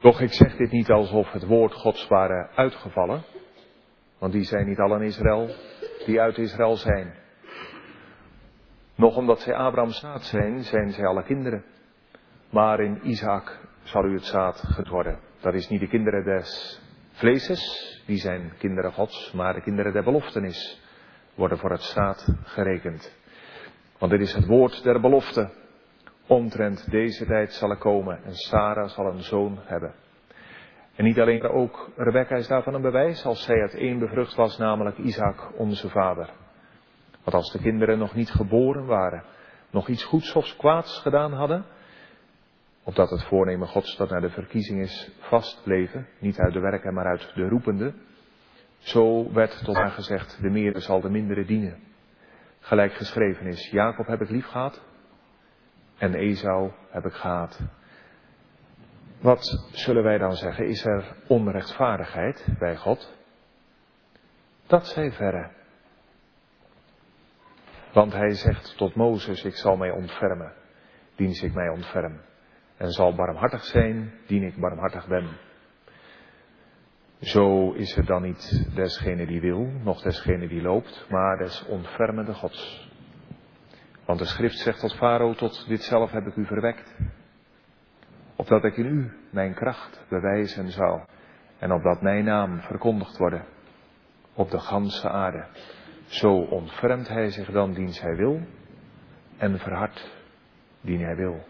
Doch ik zeg dit niet alsof het woord Gods ware uitgevallen, want die zijn niet allen Israël die uit Israël zijn. Nog omdat zij Abrahams zaad zijn, zijn zij alle kinderen. Maar in Isaac zal u het zaad gedoopt worden. Dat is niet de kinderen des vleeses, die zijn kinderen Gods, maar de kinderen der beloftenis worden voor het zaad gerekend. Want dit is het woord der belofte. Omtrent deze tijd zal er komen en Sara zal een zoon hebben. En niet alleen, maar ook Rebekka is daarvan een bewijs als zij uit één bevrucht was, namelijk Isaac, onze vader. Want als de kinderen nog niet geboren waren, nog iets goeds of kwaads gedaan hadden, opdat het voornemen Gods dat naar de verkiezing is vastbleven, niet uit de werken, maar uit de roepende, zo werd tot haar gezegd, de meerdere zal de mindere dienen. Gelijk geschreven is, Jacob heb ik lief gehad en Esau heb ik gehaat. Wat zullen wij dan zeggen? Is er onrechtvaardigheid bij God? Dat zij verre. Want hij zegt tot Mozes, ik zal mij ontfermen, diens ik mij ontferm. En zal barmhartig zijn, dien ik barmhartig ben. Zo is het dan niet desgene die wil, noch desgene die loopt, maar des ontfermende Gods. Want de schrift zegt tot Farao, tot dit zelf heb ik u verwekt. Opdat ik in u mijn kracht bewijzen zou. En opdat mijn naam verkondigd worden op de ganse aarde. Zo ontfermt hij zich dan diens hij wil en verhardt dien hij wil.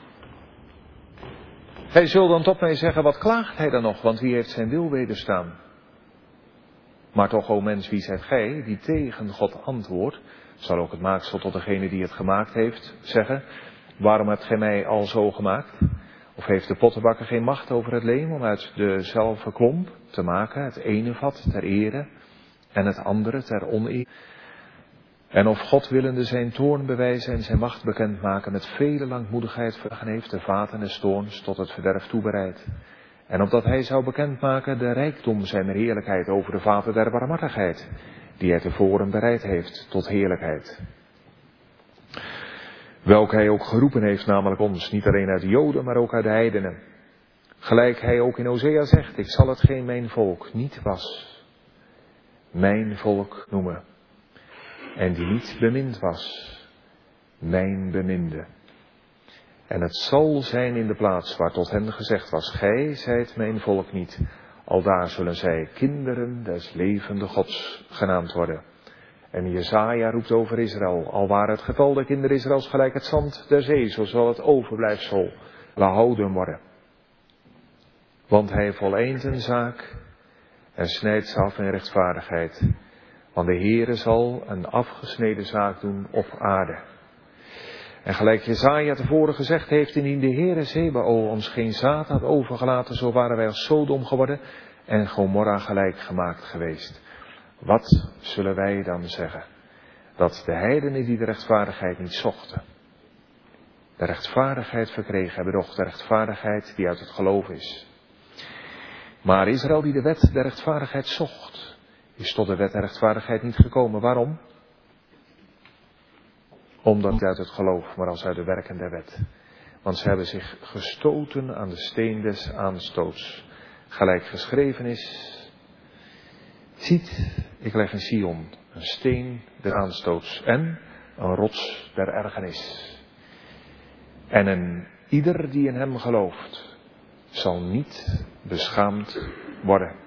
Hij zult dan tot mij zeggen, wat klaagt hij dan nog, want wie heeft zijn wil wederstaan? Maar toch, o mens, wie zijt gij die tegen God antwoordt? Zal ook het maaksel tot degene die het gemaakt heeft zeggen, waarom hebt gij mij al zo gemaakt? Of heeft de pottenbakker geen macht over het leem om uit dezelfde klomp te maken, het ene vat ter ere en het andere ter oneer? En of God willende zijn toorn bewijzen en zijn macht bekendmaken met vele langmoedigheid vragen heeft de vaten des toorns tot het verderf toebereid. En opdat hij zou bekendmaken de rijkdom zijn heerlijkheid over de vaten der barmhartigheid, die hij tevoren bereid heeft tot heerlijkheid. Welke hij ook geroepen heeft, namelijk ons, niet alleen uit de Joden, maar ook uit de heidenen. Gelijk hij ook in Hosea zegt, ik zal hetgeen mijn volk niet was, mijn volk noemen. En die niet bemind was, mijn beminde. En het zal zijn in de plaats waar tot hen gezegd was, gij zijt mijn volk niet. Aldaar zullen zij kinderen des levende Gods genaamd worden. En Jesaja roept over Israël, alwaar het getal der kinderen Israëls gelijk het zand der zee, zo zal het overblijfsel behouden worden. Want hij voleindt een zaak en snijdt ze af in rechtvaardigheid. Want de Heere zal een afgesneden zaak doen op aarde. En gelijk Jesaja tevoren gezegd heeft, indien de Heere Zebao ons geen zaad had overgelaten, zo waren wij als Sodom geworden en Gomorra gelijk gemaakt geweest. Wat zullen wij dan zeggen? Dat de heidenen die de rechtvaardigheid niet zochten, de rechtvaardigheid verkregen hebben, doch de rechtvaardigheid die uit het geloof is. Maar Israël die de wet der rechtvaardigheid zocht, is tot de wet der rechtvaardigheid niet gekomen. Waarom? Omdat niet uit het geloof, maar als uit de werken der wet. Want ze hebben zich gestoten aan de steen des aanstoots. Gelijk geschreven is, ziet, ik leg in Sion een steen des aanstoots en een rots der ergernis. En ieder die in hem gelooft, zal niet beschaamd worden.